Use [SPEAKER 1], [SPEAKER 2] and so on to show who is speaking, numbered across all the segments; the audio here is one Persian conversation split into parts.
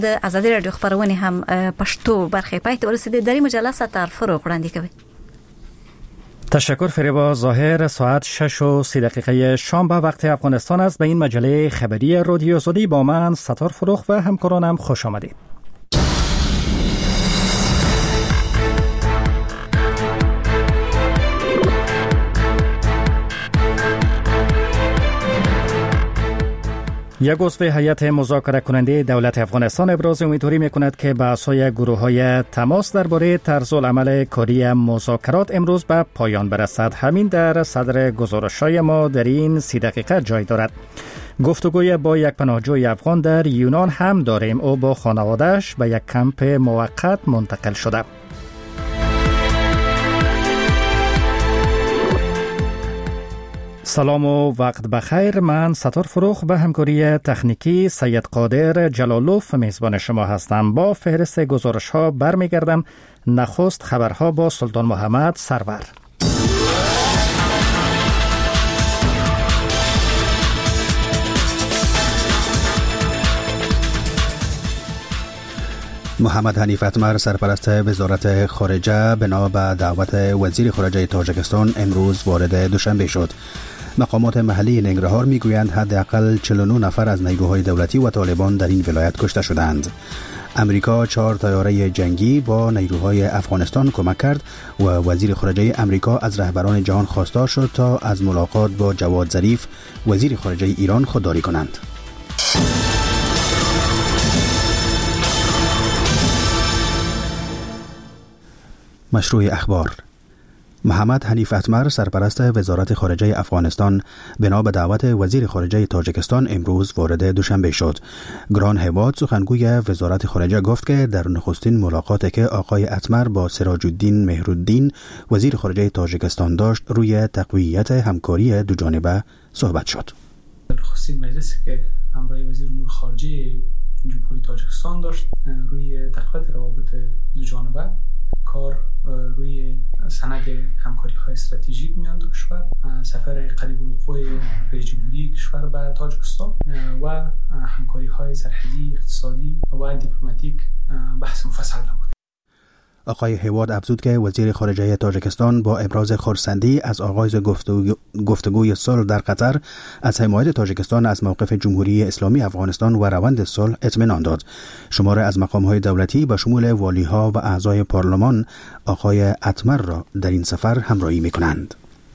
[SPEAKER 1] د ازادي رادیو خبرونه هم پښتو برخه پای ته ورسیده. در این مجله ستر فروغ وړاندې کوي.
[SPEAKER 2] تشکر فریبا ظاهر. ساعت 6:30 شام به وقت افغانستان است. به این مجله خبری رادیو آزادی با من ستار فروغ و همکارانم خوش آمدید. یک عضو هیئت مذاکره کننده دولت افغانستان ابراز امیدواری می‌کند که بحث‌های گروه‌های تماس درباره طرز العمل کاری مذاکرات امروز به پایان برسد. همین در صدر گزارش‌های ما در این 30 دقیقه جای دارد. گفتگوی با یک پناهجوی افغان در یونان هم داریم. او با خانواده‌اش به یک کمپ موقت منتقل شده. سلام و وقت بخیر. من ستار فروغ به همکاری تکنیکی سید قادر جلالوف میزبان شما هستم. با فهرست گزارش ها برمیگردم. نخست خبرها با سلطان محمد سرور.
[SPEAKER 3] محمد حنیف اتمر سرپرست وزارت خارجه بنا به دعوت وزیر خارجه تاجیکستان امروز وارد دوشنبه شد. مقامات محلی ننگرهار میگویند حداقل 49 نفر از نیروهای دولتی و طالبان در این ولایت کشته شدند. امریکا 4 طیاره جنگی با نیروهای افغانستان کمک کرد و وزیر خارجه امریکا از رهبران جهان خواستار شد تا از ملاقات با جواد ظریف وزیر خارجه ایران خودداری کنند. مشروع اخبار. محمد حنیف اتمر سرپرست وزارت خارجه افغانستان بنا به دعوت وزیر خارجه تاجیکستان امروز وارد دوشنبه شد. گران هواد سخنگوی وزارت خارجه گفت که در نخستین ملاقاتی که آقای اتمر با سراج الدین مهرالدین وزیر خارجه تاجیکستان داشت روی تقویت همکاری دو جانبه صحبت شد.
[SPEAKER 4] نخستین مجلسی که همراه وزیر امور خارجه جمهوری تاجیکستان داشت روی تقویت روابط دو جانبه، کار روی سند همکاری‌های استراتژیک میان دو کشور، سفر قریب الوقوع رئیس جمهوری کشور به تاجیکستان و همکاری‌های سرحدی، اقتصادی و دیپلماتیک بحث مفصل بود.
[SPEAKER 3] آقای هواد افزود که وزیر خارجه تاجیکستان با ابراز خرسندی از آغاز گفتگوی صلح در قطر از حمایت تاجیکستان از موقف جمهوری اسلامی افغانستان و روند صلح اطمینان داد. شماره از مقام‌های دولتی به شمول والی‌ها و اعضای پارلمان آقای اتمر را در این سفر همراهی می‌کنند.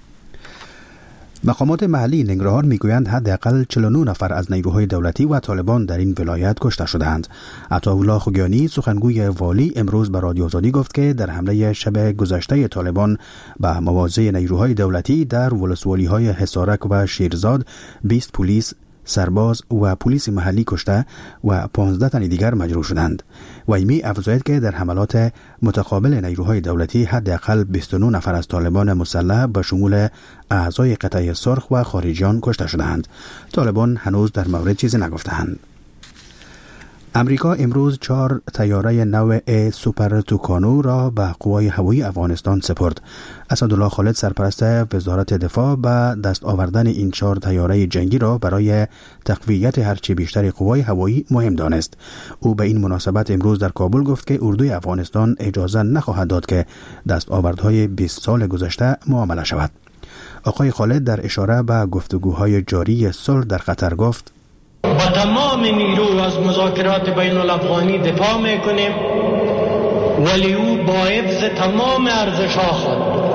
[SPEAKER 3] مقامات محلی ننگرهار میگویند حداقل 49 نفر از نیروهای دولتی و طالبان در این ولایت کشته شدند. عطاالله خوگیانی سخنگوی والی امروز به رادیو آزادی گفت که در حمله شب گذشته طالبان به مواضع نیروهای دولتی در ولسوالی‌های حصارک و شیرزاد 20 پلیس، سرباز و پلیس محلی کشته و 15 تن دیگر مجروح شدند. ویمی افزاید که در حملات متقابل نیروهای دولتی حداقل 29 نفر از طالبان مسلح به شمول اعضای قطعه سرخ و خارجیان کشته شدند. طالبان هنوز در مورد چیزی نگفتند. امریکا امروز 4 طیاره نوع سوپر توکانو را به قوای هوایی افغانستان سپرد. اسدالله خالد سرپرست وزارت دفاع به دست آوردن این 4 طیاره جنگی را برای تقویت هرچه بیشتر قوای هوایی مهم دانست. او به این مناسبت امروز در کابل گفت که اردوی افغانستان اجازه نخواهد داد که دستاوردهای 20 سال گذشته معامله شود. آقای خالد در اشاره به گفتگوهای جاری صلح در قطر گفت:
[SPEAKER 5] با تمام نیرو از مذاکرات بین الافغانی دفاع میکنیم، ولی او با حفظ تمام ارزش‌ها خواهد.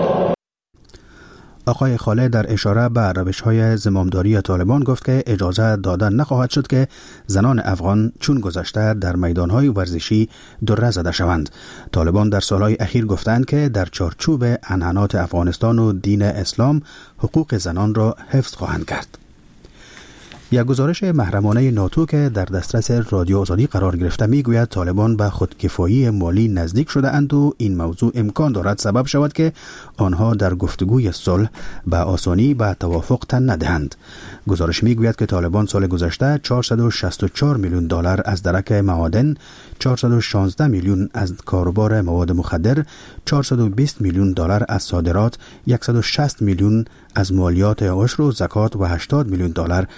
[SPEAKER 3] آقای خالد در اشاره به روش‌های زمامداری طالبان گفت که اجازه دادن نخواهد شد که زنان افغان چون گذشته در میدان‌های ورزشی دره زده شوند. طالبان در سالهای اخیر گفتند که در چارچوب عنعنات افغانستان و دین اسلام حقوق زنان را حفظ خواهند کرد. یک گزارش محرمانه ناتو که در دسترس رادیو آزادی قرار گرفته میگوید طالبان به خودکفایی مالی نزدیک شده اند و این موضوع امکان دارد سبب شود که آنها در گفتگوی صلح به آسانی به توافق تن ندهند. گزارش میگوید که طالبان سال گذشته 464 میلیون دلار از درک معادن، 416 میلیون از کاروبار مواد مخدر، 420 میلیون دلار از صادرات، 160 میلیون از مالیات عشر و زکات و 80 میلیون دلار از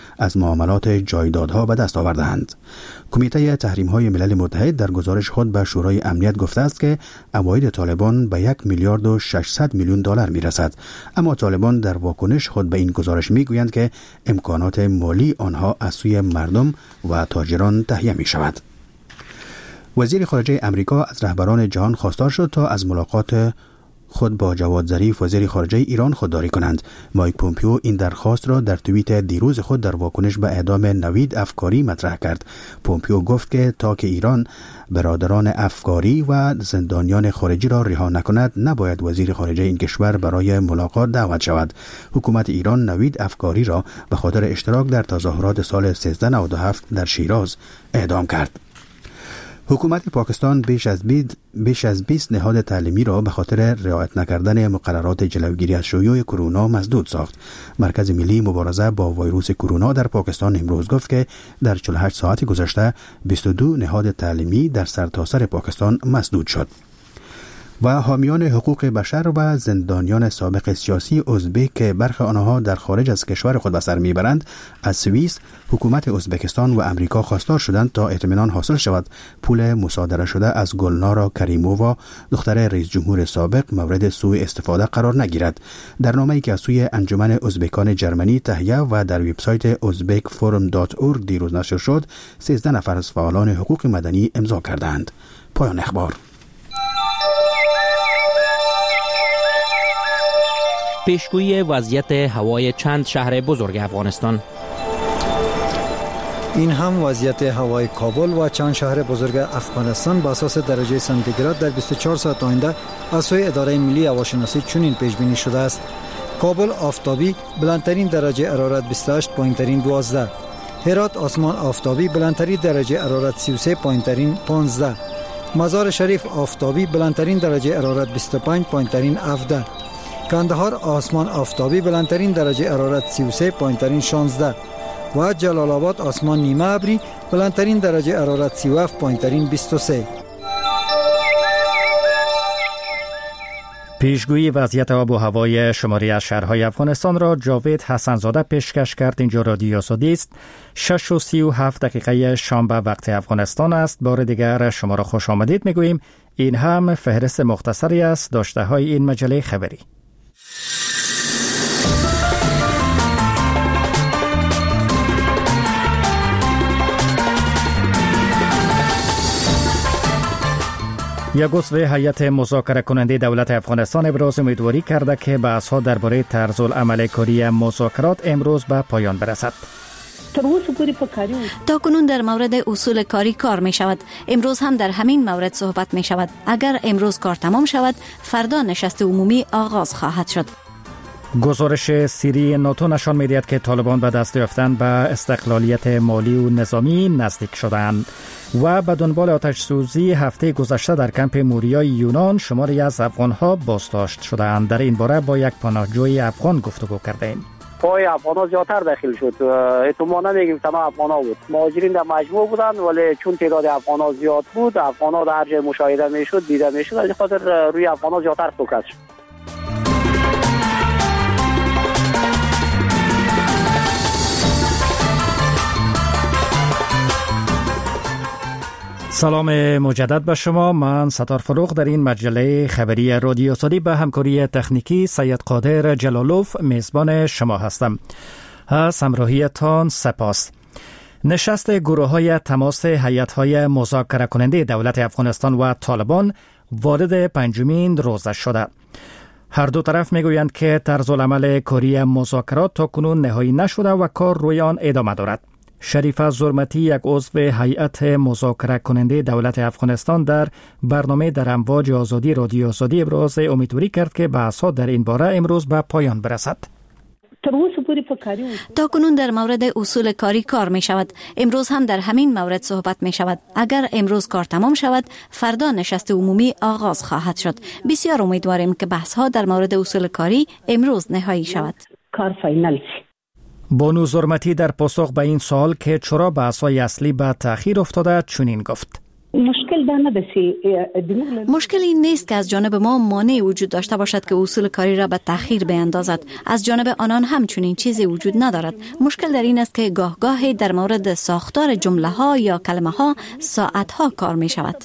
[SPEAKER 3] معاملات جایدادها به دست آوردند. کمیته تحریم‌های ملل متحد در گزارش خود به شورای امنیت گفته است که عواید طالبان به 1 میلیارد و 600 میلیون دلار میرسد، اما طالبان در واکنش خود به این گزارش میگویند که امکانات مالی آنها از سوی مردم و تاجران تهیه می شود. وزیر خارجه امریکا از رهبران جهان خواستار شد تا از ملاقات خود با جواد ظریف وزیر خارجه ایران خودداری کنند. مایک پومپیو این درخواست را در توییت دیروز خود در واکنش به اعدام نوید افکاری مطرح کرد. پومپیو گفت که تا که ایران برادران افکاری و زندانیان خارجی را رها نکند، نباید وزیر خارجه این کشور برای ملاقات دعوت شود. حکومت ایران نوید افکاری را به خاطر اشتراک در تظاهرات سال 1397 در شیراز اعدام کرد. حکومت پاکستان بیش از 20 نهاد تعلیمی را به خاطر رعایت نکردن مقررات جلوگیری از شیوع کرونا مسدود ساخت. مرکز ملی مبارزه با ویروس کرونا در پاکستان امروز گفت که در 48 ساعت گذشته 22 نهاد تعلیمی در سرتاسر پاکستان مسدود شد. و حامیان حقوق بشر و زندانیان سابق سیاسی ازبک که برخی آنها در خارج از کشور خود به سر میبرند، از سوئیس، حکومت ازبکستان و امریکا خواستار شدند تا اطمینان حاصل شود پول مصادره شده از گلنارا کریمووا، دختر رئیس جمهور سابق، مورد سوء استفاده قرار نگیرد. در نامه‌ای که از سوی انجمن ازبکان جرمنی تهیه و در وبسایت uzbekforum.org دیروز نشر شد، 13 نفر از فعالان حقوق مدنی امضا کردند. پایان اخبار.
[SPEAKER 6] پیشگویی وضعیت هوای چند شهر بزرگ افغانستان.
[SPEAKER 7] این هم وضعیت هوای کابل و چند شهر بزرگ افغانستان به اساس درجه سانتیگراد در 24 ساعت آینده از سوی اداره ملی هواشناسی چنین پیش بینی شده است: کابل آفتابی، بلندترین درجه حرارت 28، پایینترین 12. هرات آسمان آفتابی، بلندترین درجه حرارت 33، پایینترین 15. مزار شریف آفتابی، بلندترین درجه حرارت 25، پایینترین 17. کندهار آسمان آفتابی، بلندترین درجه حرارت 33، پایینترین 16. و جلال آباد آسمان نیمه ابری، بلندترین درجه حرارت 37، پایینترین 23.
[SPEAKER 2] پیشگویی وضعیت آب و هوای شماری از شهرهای افغانستان را جاوید حسنزاده پیشکش کرد. اینجا رادیو آزادی است. 6:37 شام به وقت افغانستان است. بار دیگر شما را خوش آمدید میگوییم. این هم فهرست مختصری است داشته های این مجله خبری. یک عضو هیئت مذاکره کننده دولت افغانستان ابراز امیدواری کرده که بحث‌ها درباره طرز العمل کاری مذاکرات امروز به پایان برسد.
[SPEAKER 1] تا کنون در مورد اصول کاری کار می شود. امروز هم در همین مورد صحبت می شود. اگر امروز کار تمام شود، فردا نشست عمومی آغاز خواهد شد.
[SPEAKER 2] گزارش سری ناتو نشان می‌دهد که طالبان به دست یافتن به استقلالیت مالی و نظامی نزدیک شدند و به دنبال آتش سوزی هفته گذشته در کمپ موریای یونان شماری از افغان‌ها بازداشت شدند. در این باره با یک پناهجوی افغان گفتگو کردیم.
[SPEAKER 8] پای افغان‌ها زیادتر داخل شد. احتمالاً نمیگیم تمام افغان‌ها بود. مهاجرین در مجموع بودند، ولی چون تعداد افغان‌ها زیاد بود، افغان‌ها در هر جای مشاهده می‌شد، دیده می‌شد، از خاطر روی افغان‌ها زیادتر فوکس شد.
[SPEAKER 2] سلام مجدد به شما. من ستار فروغ در این مجله خبری رادیو آزادی به همکاری تکنیکی سید قادر جلالوف میزبان شما هستم. از همراهیتان سپاس. نشست گروه‌های تماس هیئت‌های مذاکره کننده دولت افغانستان و طالبان وارد 5مین روزه شده. هر دو طرف میگویند که طرز العمل کاری مذاکرات تا کنون نهایی نشده و کار روی آن ادامه دارد. شریفه زرمتی، یک عضو هیئت مذاکره کننده دولت افغانستان، در برنامه در امواج آزادی رادیو آزادی ابراز امیدواری کرد که بحث‌ها در این باره امروز به پایان برسد.
[SPEAKER 1] تا کنون در مورد اصول کاری کار می شود. امروز هم در همین مورد صحبت می شود. اگر امروز کار تمام شود، فردا نشست عمومی آغاز خواهد شد. بسیار امیدواریم که بحث‌ها در مورد اصول کاری امروز نهایی شود.
[SPEAKER 9] کار فاینال شد.
[SPEAKER 2] بانو زرمتی در پاسخ به این سوال که چرا بحث‌های اصلی به تأخیر افتاده چنین گفت:
[SPEAKER 1] مشکل این نیست که از جانب ما مانع وجود داشته باشد که اصول کاری را به تأخیر بیاندازد. از جانب آنان همچنین چیزی وجود ندارد. مشکل در این است که گاه گاهی در مورد ساختار جمله ها یا کلمه ها ساعت ها کار می شود.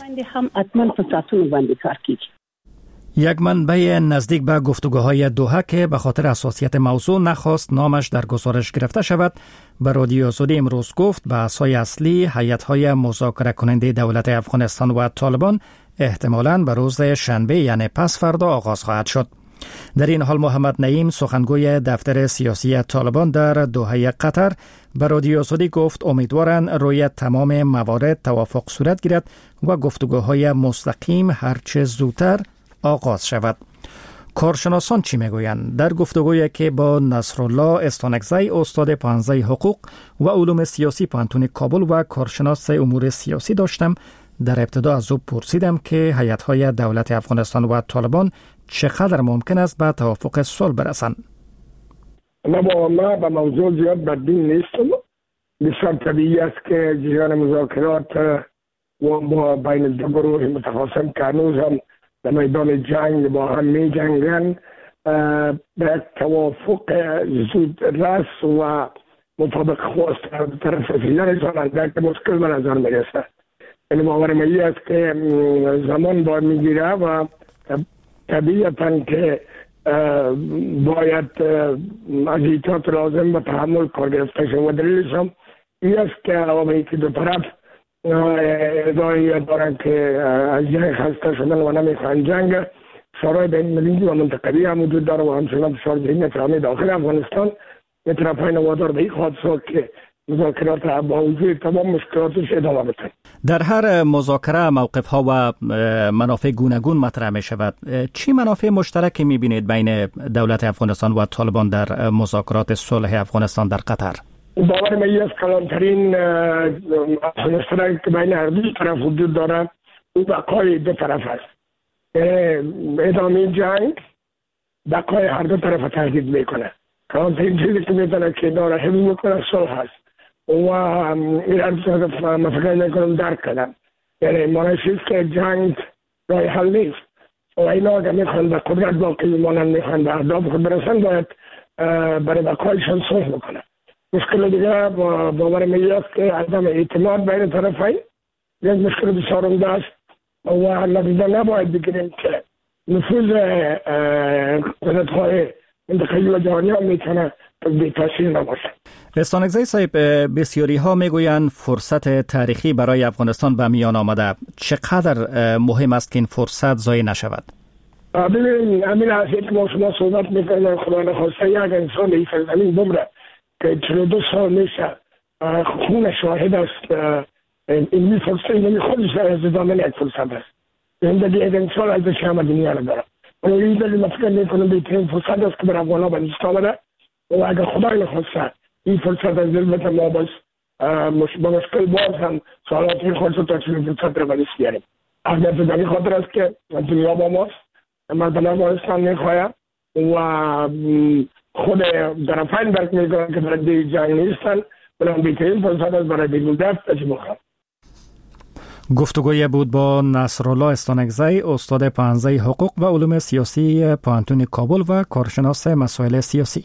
[SPEAKER 2] یک منبع نزدیک به گفتگوهای دوحه که به خاطر حساسیت موضوع نخواست نامش در گزارش گرفته شود، به رادیو آزادی امروز گفت به اساس اصلی هیئت‌های مذاکره کننده دولت افغانستان و طالبان احتمالاً به روز شنبه یعنی پس فردا آغاز خواهد شد. در این حال محمد نعیم سخنگوی دفتر سیاسی طالبان در دوحه قطر به رادیو آزادی گفت امیدوارند روی تمام موارد توافق صورت گیرد و گفتگوهای مستقیم هرچه زودتر آغاز شود. کارشناسان چی میگویند؟ در گفتگویی که با نصرالله استانکزی استاد پانزه حقوق و علوم سیاسی پانتون کابل و کارشناس امور سیاسی داشتم، در ابتدا از او پرسیدم که هیئت‌های دولت افغانستان و طالبان چقدر ممکن است به توافق صلح برسند.
[SPEAKER 9] ما به موضوع زیاد بدبین نیستم. بسیار طبیعی است که جریان مذاکرات و بین دو گروه متخاصم که هنوز هم در میدان جنگ با هم می جنگن به توافق زود رس و مطابق خواست از طرف نرسانند که مشکل به نظر می رسه. این باورم این است که زمان باید می گیره و طبیعتا که باید از ایتات لازم به تحمل کار گرفته شد و دلیلش هم این است که عواملی که دو طرف ادعای دارن که از جنگ خسته شدن و نمیخوان جنگ، شورای بین المللی و منطقوی هم وجود داره و همچنان فشار ذهنی فراهمی داخل افغانستان به طرفین وادار به این خواهد شد که مذاکرات با وجود تمام مشکلاتش ادامه بدن.
[SPEAKER 2] در هر مذاکره موقف‌ها و منافع گوناگون مطرح می شود. چی منافع مشترکی می بینید بین دولت افغانستان و طالبان در مذاکرات صلح افغانستان در قطر؟
[SPEAKER 9] باور من از کلانترین مشترک که بین هر دو طرف وجود داره او بقای دو طرف است. ادامه جنگ بقای هر دو طرف تهدید میکنه. کلانترین چیزی که میتونه که داره حفظ میکنه صلح است و این هر دو طرف فکر میکنم درک کنم. یعنی معنیش که جنگ راه حل نیست و اینا اگر میخوان به قدرت باقی بمانند، میخوان به اهداف خود برسن، باید برای بقایشان صلح بکنه. مشکل دیگه باور من است که عدم اعتماد بین طرفین یک مشکل بسیار عمده است و نتیجه نباید بگیریم که نفوذ قدرت‌های منطقه‌ای و جهانی هم میتونه بی تاثیر نباشه.
[SPEAKER 2] استانکزی صاحب، بسیاری ها میگویند فرصت تاریخی برای افغانستان به میان آمده. چقدر مهم است که این فرصت ضایع نشود؟
[SPEAKER 9] ببینید همین است که ما شما صحبت میکنیم خدا نخواسته یک انسان این سرزمین بمره که 42 سال میشه خون شاهد است. این فرصت این خودش از ادامه یک فرصت است. زندگی یک انسان از شما دنیا رو داره. و این دلیل من فکر میکنم بهترین فرصت است که بر افغان‌ها به دست آمده و اگر خدای نخواسته این فرصت از ظلمت ما با مشکل باز هم سالات خودش تا چنین فرصت رو به دست بیاریم. اگر در این خاطر است که دنیا با ماست، مردم افغانستان میخواهد و خود طرفین درک میکنن که برای جنگ نیستن، بلان بهترین فرصت است برای بیرون دست تجمع.
[SPEAKER 2] گفتگوی بود با نصرالله استانکزی استاد پانزه حقوق و علوم سیاسی پانتون کابل و کارشناس مسائل سیاسی.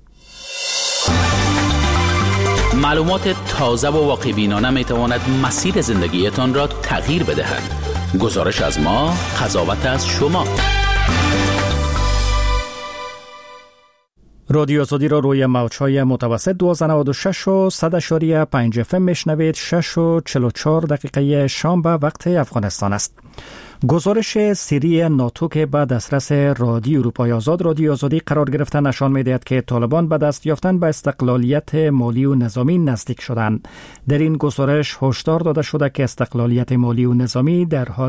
[SPEAKER 10] معلومات تازه و واقع بینانه می تواند مسیر زندگیتان را تغییر بدهد. گزارش از ما، قضاوت از شما.
[SPEAKER 2] رادیو آزادی را روی موج‌های متوسط 1296 و 100.5 FM میشنوید. 6 و 44 دقیقه شام به وقت افغانستان است. گزارش سری ناتو که به دسترس رادیو اروپای آزاد رادیو آزادی قرار گرفته نشان می‌دهد که طالبان به دست یافتن به استقلالیت مالی و نظامی نزدیک شدند. در این گزارش هشدار داده شده که استقلالیت مالی و نظامی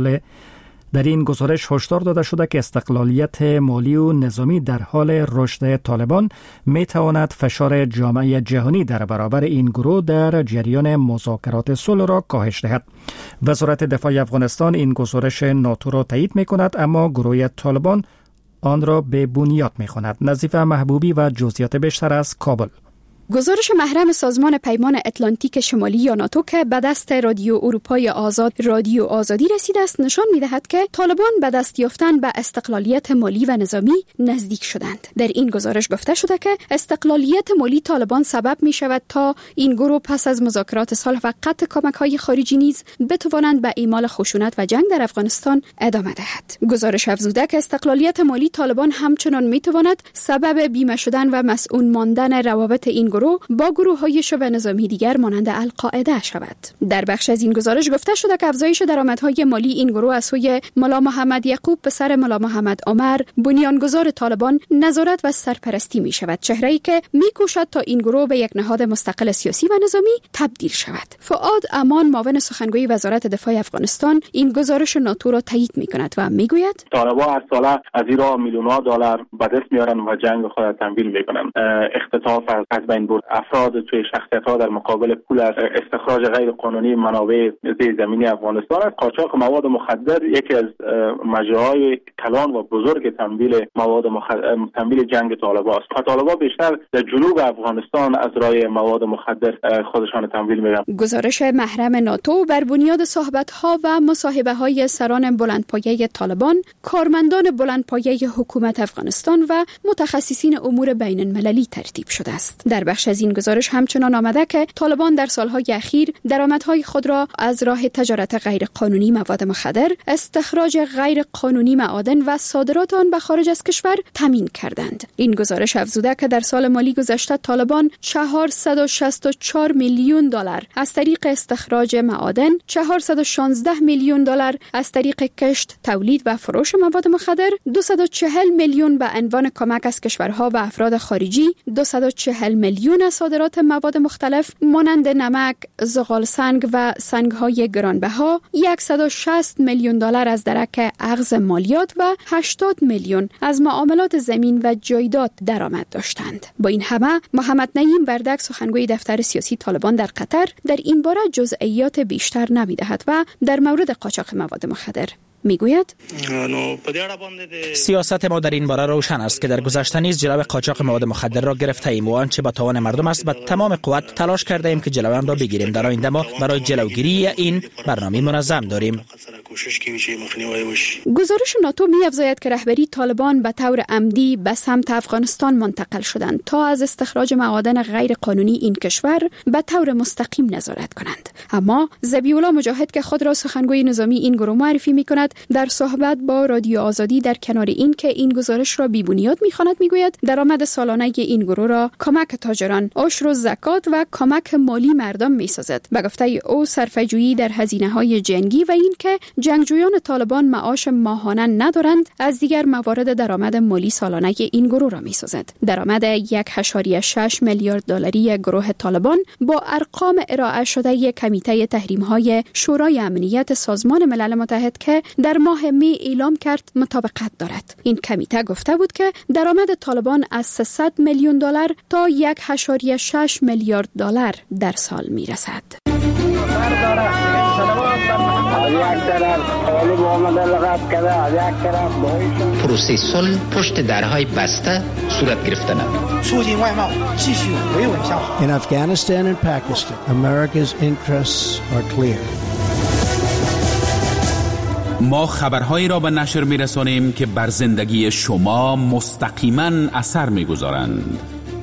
[SPEAKER 2] در حال رشد طالبان می تواند فشار جامعه جهانی در برابر این گروه در جریان مذاکرات صلح را کاهش دهد. وزارت دفاع افغانستان این گزارش ناتو را تایید می کند، اما گروه طالبان آن را به بنیاد می خواند. نظیف محبوبی و جزئیات بیشتر از کابل.
[SPEAKER 11] گزارش محرم سازمان پیمان اتلانتیک شمالی یا ناتو که به دست رادیو اروپای آزاد رادیو آزادی رسیده است نشان می‌دهد که طالبان به دست یافتن به استقلالیت مالی و نظامی نزدیک شدند. در این گزارش گفته شده که استقلالیت مالی طالبان سبب می‌شود تا این گروه پس از مذاکرات صلح و قطع کمک‌های خارجی نیز بتوانند به اعمال خشونت و جنگ در افغانستان ادامه دهد. گزارش افزوده که استقلالیت مالی طالبان همچنان می‌تواند سبب بیمه شدن و مسئول ماندن روابط این گروه با گروه‌های شبه نظامی دیگر مانند القاعده شود. در بخش از این گزارش گفته شده که افزایش درآمدهای مالی این گروه از سوی ملا محمد یعقوب پسر ملا محمد عمر بنیانگذار طالبان نظارت و سرپرستی می‌شود، چهره‌ای که می‌کوشد تا این گروه به یک نهاد مستقل سیاسی و نظامی تبدیل شود. فؤاد امان معاون سخنگوی وزارت دفاع افغانستان این گزارش ناتو را تایید می‌کند و می‌گوید
[SPEAKER 12] طالبان هر ساله از ایران میلیون‌ها دلار به دست میارن و جنگ خود را تمویل میکنن. اختطاف از بین برد افراد توی شخصیت‌ها در مقابل پول استخراج غیر قانونی منابع زیرزمینی افغانستان است. قاچاق مواد مخدر یکی از مجراهای کلان و بزرگ تمویل جنگ طالبان است. طالبان بیشتر در جنوب افغانستان از راه مواد مخدر خودشان تمویل میکنن.
[SPEAKER 11] گزارش محرم ناتو بر بنیاد صحبت‌ها و مصاحبه‌های سران بلندپایه طالبان، کارمندان بلندپایه حکومت افغانستان و متخصصین امور بین المللی ترتیب شده است. در بخش از این گزارش همچنان آمده که طالبان در سالهای اخیر درآمدهای خود را از راه تجارت غیر قانونی مواد مخدر، استخراج غیر قانونی معادن و صادرات آن به خارج از کشور تامین کردند. این گزارش افزوده که در سال مالی گذشته طالبان 464 میلیون دلار از طریق استخراج معادن، 416 میلیون دلار از طریق کشت، تولید و فروش مواد مخدر، 240 میلیون به عنوان کمک از کشورها و افراد خارجی، 240 میلیون از صادرات مواد مختلف مانند نمک، زغال سنگ و سنگ‌های گرانبها، 160 میلیون دلار از درک اخذ مالیات و 80 میلیون از معاملات زمین و جایداد درآمد داشتند. با این همه محمد نعیم وردک سخنگوی دفتر سیاسی طالبان در قطر در این باره جزئیات بیشتر نمی‌دهد و در مورد قاچاق مواد مخدر میگوید
[SPEAKER 6] سیاست ما در این باره روشن است که در گذشته نیز جلوی قاچاق مواد مخدر را گرفته ایم و آنچه به توان مردم است با تمام قوت تلاش کرده ایم که جلوی آن را بگیریم. در آینده ما برای جلوگیری این برنامه منظم داریم.
[SPEAKER 11] گزارش ناتو می‌افزاید که رهبری طالبان به طور عمدی به سمت افغانستان منتقل شدند تا از استخراج معادن غیر قانونی این کشور به طور مستقیم نظارت کنند. اما ذبیح‌الله مجاهد که خود را سخنگوی نظامی این گروه معرفی می‌کند، در صحبت با رادیو آزادی در کنار این که این گزارش را بی‌بنیاد می‌خواند میگوید درآمد سالانه این گروه را کمک تاجران، عشر و زکات و کمک مالی مردم می‌سازد. به گفته او صرفه‌جویی در هزینه‌های جنگی و این که جنگجویان طالبان معاش ماهانه ندارند از دیگر موارد درآمد مالی سالانه این گروه را می‌سازد. درآمد 1.6 میلیارد دلاری گروه طالبان با ارقام ارائه شده کمیته تحریم‌های شورای امنیت سازمان ملل متحد که در ماه می اعلام کرد مطابقت دارد. این کمیته گفته بود که درآمد طالبان از 300 میلیون دلار تا 1.6 میلیارد دلار در سال میرسد.
[SPEAKER 13] پروسه صلح پشت درهای بسته صورت گرفته نمید.
[SPEAKER 14] In Afghanistan and Pakistan, America's interests are clear.
[SPEAKER 10] ما خبرهایی را به نشر می‌رسانیم که بر زندگی شما مستقیما اثر می‌گذارند.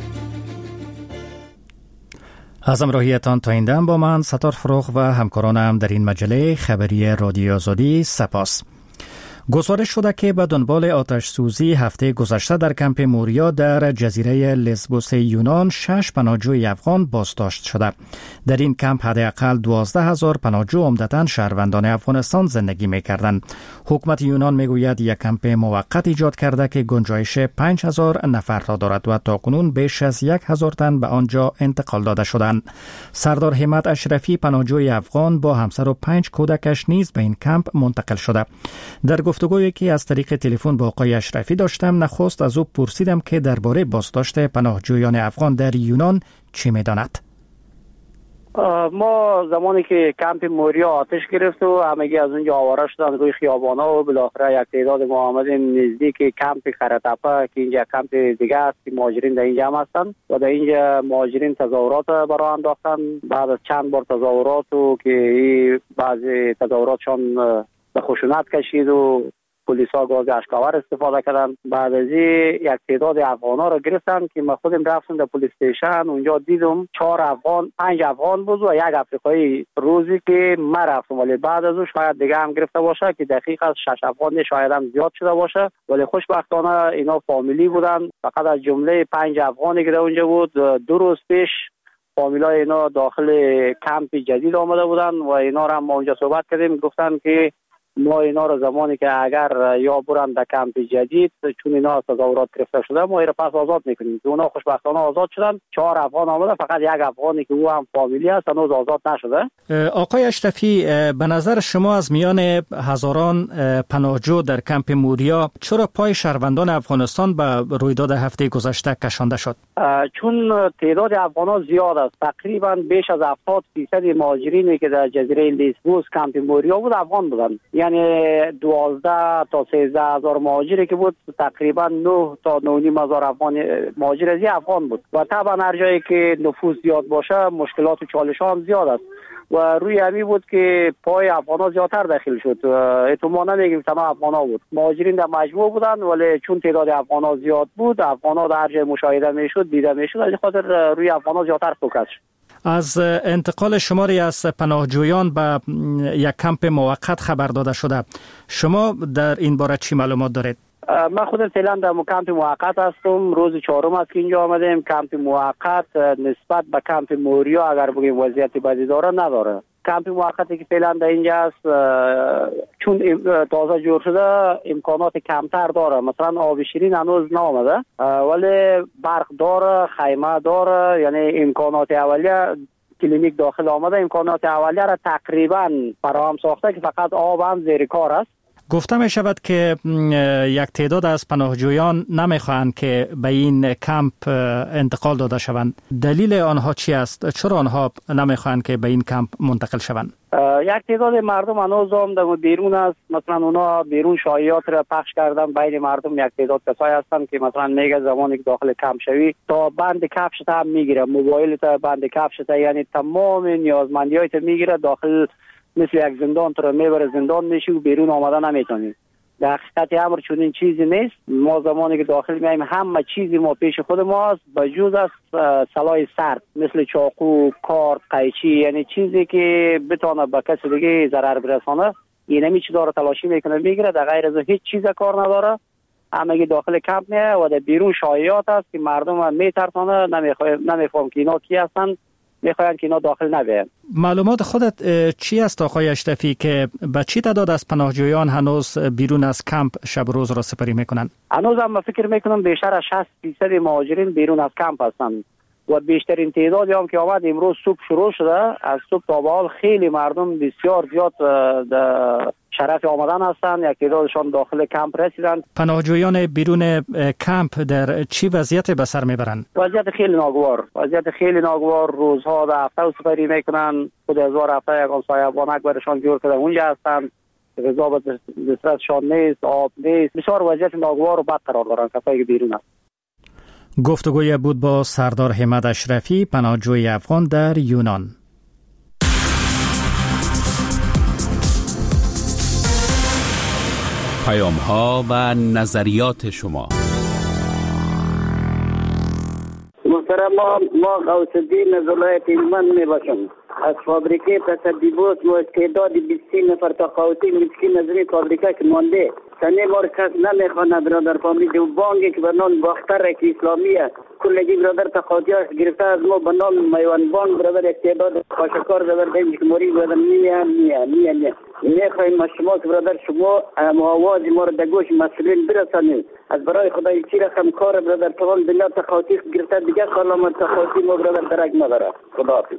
[SPEAKER 2] از همراهیتان تا این دم با من ستار فروغ و همکارانم در این مجله خبری رادیو آزادی سپاس. گزارش شده که به دنبال آتش سوزی هفته گذشته در کمپ موریا در جزیره لزبوس یونان 6 پناهجوی افغان بازداشت شده. در این کمپ حداقل 12,000 پناهجو عمدتاً شهروندان افغانستان زندگی می‌کردند. حکومت یونان میگوید یک کمپ موقت ایجاد کرده که گنجایش 5,000 نفر را دارد و تاکنون بیش از 1,000 تن به آنجا انتقال داده شدند. سردار همت اشرفی پناهجوی افغان با همسر و 5 کودکش نیز به این کمپ منتقل شده. در گفتگویی که از طریق تلفن با آقای اشرفی داشتم، نخست از او پرسیدم که درباره بازداشت پناهجویان افغان در یونان چی می‌داند.
[SPEAKER 8] ما زمانی که کمپ موریا آتش گرفت و همگی از اونجا آواره شدن روی خیابانا و بالاخره یک تعداد ما آمدیم نزدیک کمپ خرطپه که اینجا کمپ دیگه است که مهاجرین در اینجا هم هستن و در اینجا مهاجرین تظاهرات برای انداختن. بعد از چند بار تظاهرات و که بعضی تظاهراتشان به خشونت کشید و پلیسا گاز اشکاور استفاده کردن. بعد از یک تعداد افغانا رو گرفتن که ما خودم رفتم در پلیس استیشن، اونجا دیدم 4 افغان 5 افغان بود و یک افریقایی روزی که من رفتم، ولی بعد از اون شاید دیگه هم گرفته باشه که دقیق از 6 افغان شاید هم زیاد شده باشه، ولی خوشبختانه اینا فامیلی بودن. فقط از جمله 5 افغانی که در اونجا بود 2 روز پیش فامیلای اینا داخل کمپ جدید آمده بودن و اینا رو هم ما اونجا صحبت کردیم. گفتن که ما اینا رو زمانی که اگر یا برن در کمپ جدید چون اینا تظاهرات گرفته شده ما اینا پس آزاد میکنیم. اونا خوشبختانه آزاد شدن. 4 افغان آمده، فقط یک افغانی که او هم فامیلی است هنوز آزاد نشده.
[SPEAKER 2] آقای اشرفی، به نظر شما از میان هزاران پناهجو در کمپ موریا چرا پای شهروندان افغانستان به رویداد هفته گذشته کشانده شد؟
[SPEAKER 8] چون تعداد افغان‌ها زیاد است. تقریبا بیش از 70% مهاجرینی که در جزیره لیسبوس کمپ موریا بود افغان بودند. یعنی 12 تا 13 هزار مهاجری که بود تقریبا 9 تا 9.5 هزار افغان مهاجر از افغان بود و طبعا هر جایی که نفوس زیاد باشه مشکلات و چالش ها هم زیاد است و روی همی بود که پای افغان‌ها زیادتر داخل شد. احتمال نمیگیم تمام افغان‌ها بود، مهاجرین در مجموع بودن، ولی چون تعداد افغان‌ها زیاد بود افغان‌ها در هر جای مشاهده میشد دیده میشد، از خاطر روی افغان‌ها زیادتر فوکس شد.
[SPEAKER 2] از انتقال شماری از پناهجویان به یک کمپ موقت خبر داده شده. شما در این باره چی معلومات دارید؟
[SPEAKER 8] من خودم فعلا در کمپ موقت هستم. روز 4 است که اینجا آمدیم. کمپ موقت نسبت به کمپ موریا اگر بگیم وضعیت بدی داره نداره. کمپ موقتی که فعلا در اینجا است چون تازه جور شده امکانات کمتر داره. مثلا آب شیرین هنوز نامده ولی برق داره، خیمه داره، یعنی امکانات اولیه کلینیک داخل آمده. امکانات اولیه را تقریبا فراهم ساخته که فقط آب هم زیر کار است.
[SPEAKER 2] گفته می شود که یک تعداد از پناهجویان نمیخواهند که به این کمپ انتقال داده شوند. دلیل آنها چی است؟ چرا آنها نمیخواهند که به این کمپ منتقل شوند؟
[SPEAKER 8] یک تعداد مردم هنوز هم در بیرون است. مثلا اونا بیرون شایعات را پخش کردن بین مردم. یک تعداد کسایی هستن که مثلا میگه زمانی که داخل کمپ شوی تا بند کفشت هم میگیره، موبایل تا بند کفشت، یعنی تمام نیازمندیات میگیره داخل، مثل یک زندان تو رو میبره زندان میشی و بیرون آمدن نمیتونی. در حقیقت امر چون این چیزی نیست. ما زمانی که داخل میایم همه چیزی ما پیش خود ما است بجز از سلاح سرد مثل چاقو، کارت، قیچی، یعنی چیزی که بتونه به کسی دیگه ضرر برسانه این همی چی داره تلاشی میکنه میگیره. در غیر از هیچ چیز کار نداره. همگی داخل کمپ میه و در بیرون شایعات است که مردم میترسانه. نمیفهم که اینا کی هستن، میخواین که اینا داخل نبیان.
[SPEAKER 2] معلومات خودت چی است آقای اشرفی که به چی تعداد از پناهجویان هنوز بیرون از کمپ شب روز را سپری میکنن؟
[SPEAKER 8] هنوز هم فکر میکنم بیشتر از 60% مهاجرین بیرون از کمپ هستن و بیشترین تعدادی هم که آمد امروز صبح شروع شده. از صبح تا به حال خیلی مردم بسیار زیاد شرف آمدن هستند. یک تعدادشان داخل کمپ رسیدند.
[SPEAKER 2] پناهجویان بیرون کمپ در چی وضعیت به سر میبرند؟
[SPEAKER 8] وضعیت خیلی ناگوار. روزها در هفته سپری میکنن. خود هزار هفته یک همسایه بانک برشان جور کرده اونجا هستند. غذا به دسترسشان نیست، آب نیست. بسیار وضعیت ناگوار و بد قرار دارند کسایی که بیرون هستند.
[SPEAKER 2] گفتگوی بود با سردار حمید اشرفی، پناهجوی افغان در یونان.
[SPEAKER 10] پیام‌ها و نظریات شما.
[SPEAKER 15] محترم ما غوث الدین از ولایت هلمند میباشم. از فابریکه تصدیبات و تعداد 20 نفر تقاعدی مسکین از این فابریکه که مانده سنه ما کس نمیخوانه برادر. فابریکه و بانکی که به نام باختر که اسلامیه کلگی برادر تقاعدیاش گرفته از ما به نام میوان بانک برادر یک تعداد خاشکار برادر دیم که موری برادر میه میخوایم ما شما که برادر شما آواز ما رو در گوش مسئولین برسانید. از برای خدای چی رقم کار برادر تمام دنیا تقاعدی گرفته دیگه خالام تقاعدی ما برادر درک نداره. خداحافظ.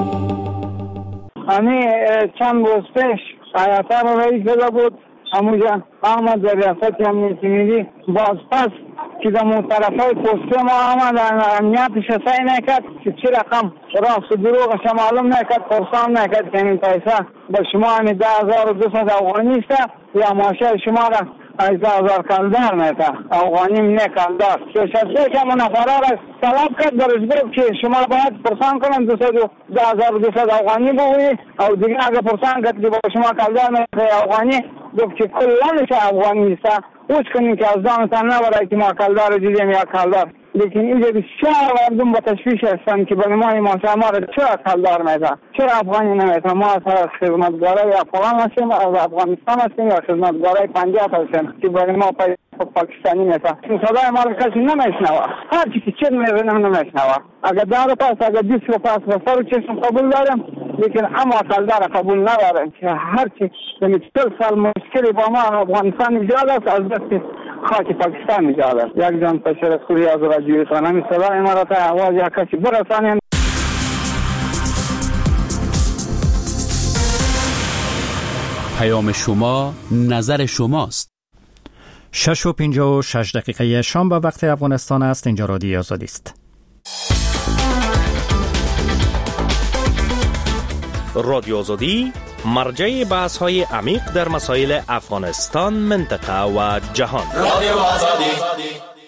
[SPEAKER 16] چند روز پیش آیاتر رئیس شده بود همونجا آمد در ریاست امنیتی ملی باز پس که در اون طرفای پسته ما آمد امنیتش سعی نکرد که چی رقم راست و دروغش معلوم نکرد، پرسان نکرد که این پیسه به شما همین 10,200 افغانی است یا ماشه شما را 18,000 کلدار میده افغانی نه کلدار. شخصی که منافره را طلب کرد درش گفت که شما باید پرسان کنن 10,200 افغانی بگویی او دیگه اگه پرسان کرد که با شما کلدار میده افغانی گفت که کلانش افغانی است. اوچ کنیم که از دانتان نبرای که ما کلدار دیدیم یا کلدار، لیکن اینجا بسیار مردم با تشویش هستند که برای ما را چرا کلدار میده، چرا افغانی نمیده. ما از خدمتگارای افغان هستیم، از افغانستان هستیم یا خدمتگارای پنجاب هستیم که برای ما پاکستانی میده. این صدای ما را کسی نمیشنوه، هر چی که چه میزنم نمیشنوه. اگر 10 پاس اگر 20 پاس به سر چشم قبول دارم، لیکن اما کلدار قبول ندارم که هر چی 40 سال مشکلی با ما افغانستان ایجاد است از دست خاک پاکستان ایجاد است. یک جان تشکر از رادیوی خانم صدای ما را تا آواز یک کسی برسانیم.
[SPEAKER 10] پیام شما نظر شماست.
[SPEAKER 2] 6:56 شام به وقت افغانستان است. اینجا رادیو آزادی است.
[SPEAKER 17] رادیو آزادی مرجع بحث‌های عمیق در مسائل افغانستان، منطقه و جهان. رادیو آزادی.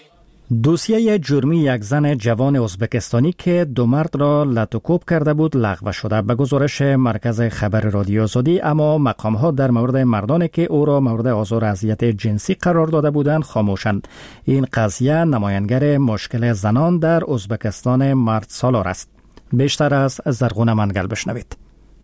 [SPEAKER 2] دوسیه جرمی یک زن جوان ازبکستانی که 2 مرد را لطوکوب کرده بود لغو شده. به گزارش مرکز خبر رادیو آزادی، اما مقام‌ها در مورد مردانی که او را مورد آزار و اذیت جنسی قرار داده بودند خاموشند. این قضیه نمایانگر مشکل زنان در ازبکستان مرد سالار است. بیشتر از زرغون منگل بشنوید.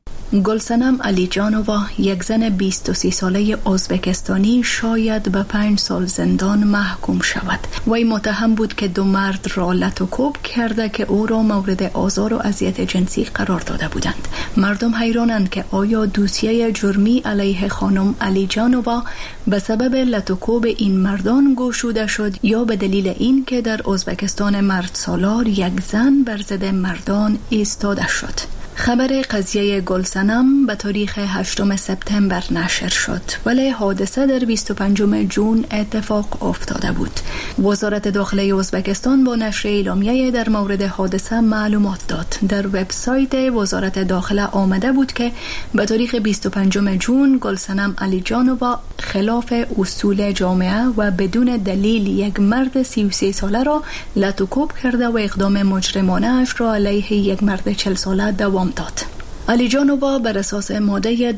[SPEAKER 18] گلسنم علیجانووا، یک زن 23 ساله ازبکستانی، شاید به 5 سال زندان محکوم شود. وی متهم بود که 2 مرد را لطوکوب کرده که او را مورد آزار و اذیت جنسی قرار داده بودند. مردم حیرانند که آیا دوسیه جرمی علیه خانم علیجانووا به سبب لطوکوب این مردان گشوده شد یا به دلیل این که در ازبکستان مرد سالار یک زن بر ضد مردان ایستاده شد. خبر قضیه گلسنم به تاریخ 8 سپتامبر نشر شد، ولی حادثه در 25 جون اتفاق افتاده بود. وزارت داخله ازبکستان با نشر اعلامیه در مورد حادثه معلومات داد. در وبسایت وزارت داخله آمده بود که به تاریخ 25 جون گلسنم علیجانووا خلاف اصول جامعه و بدون دلیل یک مرد 33 ساله را لطوکوب کرده و اقدام مجرمانه اش را علیه یک مرد 40 ساله دوام داد. علیجانووا بر اساس ماده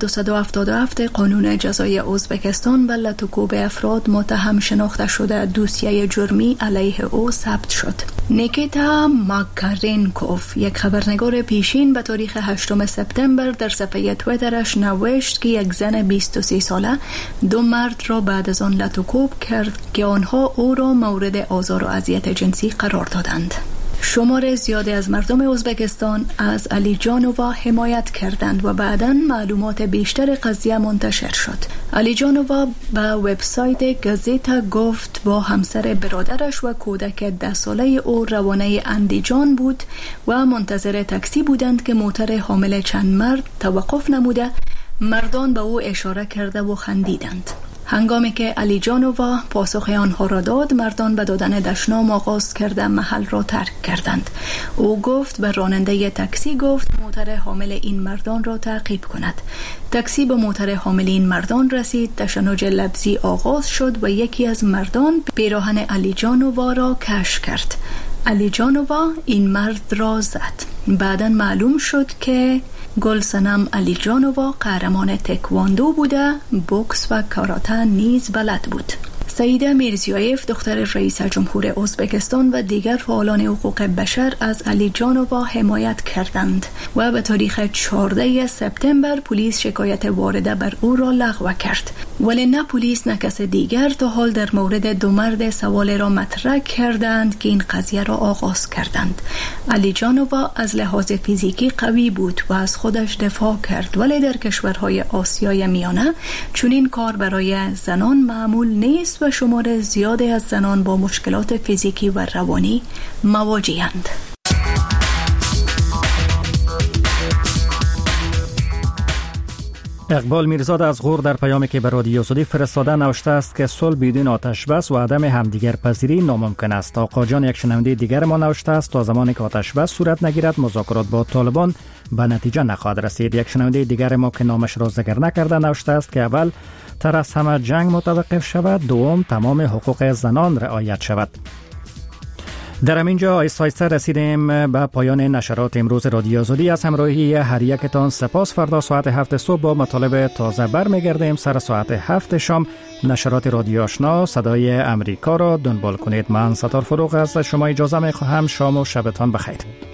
[SPEAKER 18] 277 قانون جزای ازبکستان به لطوکوب افراد متهم شناخته شده دوسیه جرمی علیه او ثبت شد. نیکیتا ماکارینکوف، یک خبرنگار پیشین، به تاریخ 8 سپتامبر در صفحه تویترش نوشت که یک زن 23 ساله 2 مرد را بعد از آن لطوکوب کرد که آنها او را مورد آزار و اذیت جنسی قرار دادند. شمار زیادی از مردم ازبکستان از علیجانووا حمایت کردند و بعداً معلومات بیشتر قضیه منتشر شد. علیجانووا به وبسایت گازیتا گفت با همسر برادرش و کودک 10 ساله او روانه اندیجان بود و منتظر تاکسی بودند که موتر حامل چند مرد توقف نموده مردان به او اشاره کرده و خندیدند. هنگامی که علیجانووا پاسخ آنها را داد، مردان به دادن دشنام آغاز کرده محل را ترک کردند. او گفت به راننده تاکسی گفت موتر حامل این مردان را تعقیب کند. تاکسی به موتر حامل این مردان رسید، تشنج لفظی آغاز شد و یکی از مردان پیراهن علیجانووا را کش کرد. علیجانووا این مرد را زد. بعداً معلوم شد که گلسنم علیجانووا قهرمان تکواندو بوده، بوکس و کاراته نیز بلد بود. سعیده میرزیایف، دختر رئیس جمهور ازبکستان و دیگر فعالان حقوق بشر از علیجانووا حمایت کردند و به تاریخ 14 سپتامبر پلیس شکایت وارده بر او را لغو کرد. ولی نه پلیس نه کس دیگر تا حال در مورد 2 مرد سوال را مطرح کردند که این قضیه را آغاز کردند. علیجانووا از لحاظ فیزیکی قوی بود و از خودش دفاع کرد، ولی در کشورهای آسیای میانه چون این کار برای زنان معمول نیست و شمار زیادی از زنان با مشکلات فیزیکی و روانی مواجه‌اند.
[SPEAKER 2] اقبال میرزاد از غور در پیامی که به رادیو آزادی فرستاده نوشته است که صلح بدون آتش بس و عدم همدیگر پذیری ناممکن است. آقا جان یک شنونده دیگر ما نوشته است تا زمانی که آتش بس صورت نگیرد مذاکرات با طالبان به نتیجه نخواهد رسید. یک شنونده دیگر ما که نامش را ذکر نکرده نوشته است که اول طرز همه جنگ متوقف شود، دوم تمام حقوق زنان رعایت شود. در همینجا آیسته رسیدیم به پایان نشرات امروز رادیو آزادی. از همراهی هر یکتان سپاس. فردا ساعت 7 صبح با مطالب تازه برمیگردیم. سر ساعت 7 شام نشرات رادیو آشنا صدای امریکا را دنبال کنید. من ستار فروغ از شما اجازه میخواهم. شام و شبتان بخیر.